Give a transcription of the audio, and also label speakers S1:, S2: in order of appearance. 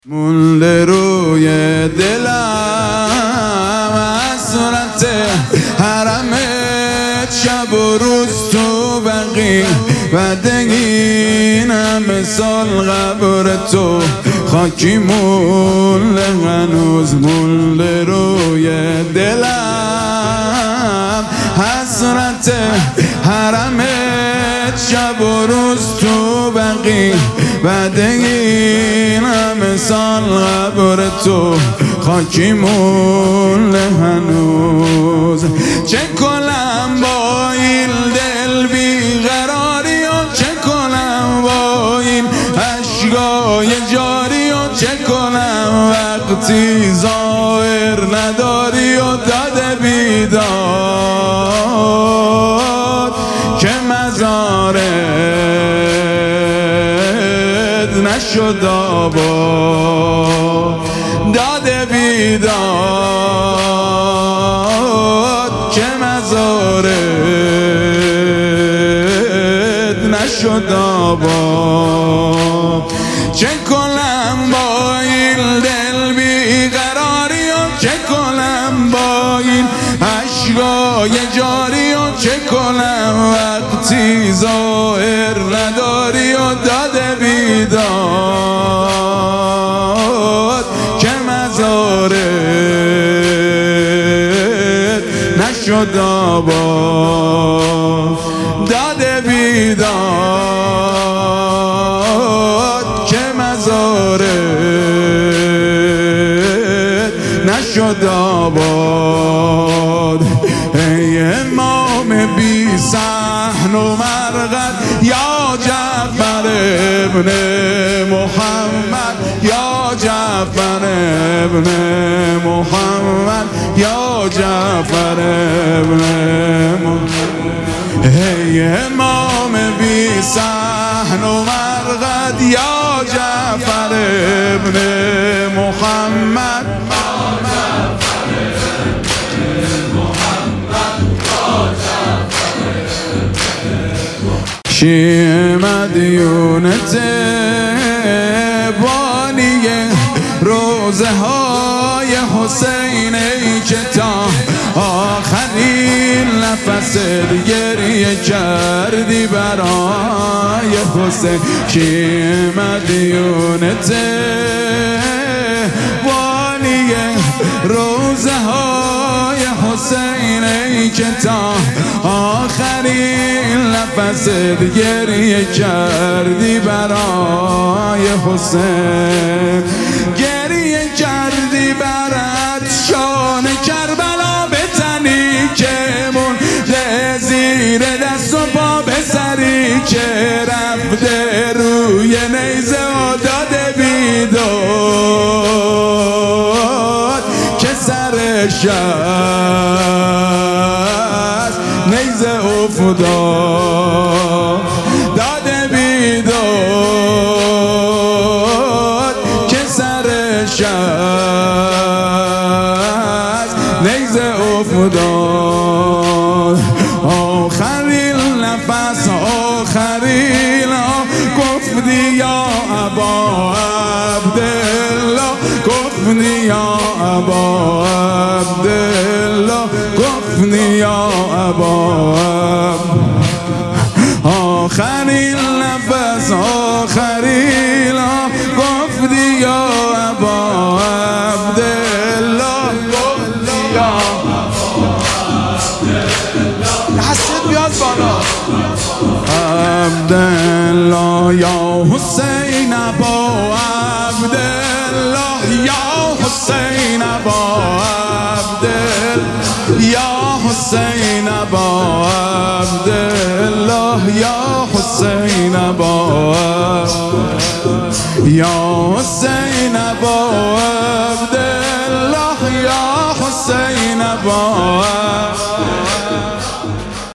S1: مونده روی دلم حسرت حرمت، شب و روز تو بقی و دگین همه سال قبر تو خاکی مونده هنوز. مونده روی دلم حسرت حرمت، شب و روز تو بقی و دگین همه سال قبر تو خاکی مونده هنوز. چه کنم با این دل بیقراری و چه کنم با این اشکای جاری و چه کنم وقتی ظاهر نداری و داده بیداد که مزارت نشد آباد. داده بیداد که مزارت نشد آباد. چه کنم با این دل بیقراری و چه کنم با این اشکای جاری و چه کنم وقتی ظاهر نداری و داده بیداد که مزارت نشد آباد. داده بیداد که مزارت نشد آباد. ای امام بی صحن و مرقد یا جعفر ابن محمد، یا جعفر ابن محمد، یا جعفر ابن محمد. ای امام بی صحن و مرقد یا جعفر ابن محمد، شیعه مدیونت بانی روزه های حسین، ای که تا آخرین نفس گریه کردی برای حسین. شیعه مدیونت بانی روزه های حسین، ای که تا آخرین نفس گریه کردی برای حسین. گریه کردی برات شان کربلا به تنی که مونده زیر دست و پا، به سری که رفته روی نیزه و داده بیداد که سرش از نیزه افتاد. داده بیداد که سرش از نیزه افتاد. آخرین نفس آخرین گفتی یا ابا عبدالله، گفتی یا ابا عبدالله، گفتی یا ابا آخرین نفس آخرین گفتی یا ابا عبدالله، گفتی یا حسید بیاد بالا عبدالله، یا حسین ابا عبدالله، یا حسین ابا عبدالله، یا حسین ابا عبدالله، یا حسین ابا، یا حسین ابا عبدالله، یا حسین ابا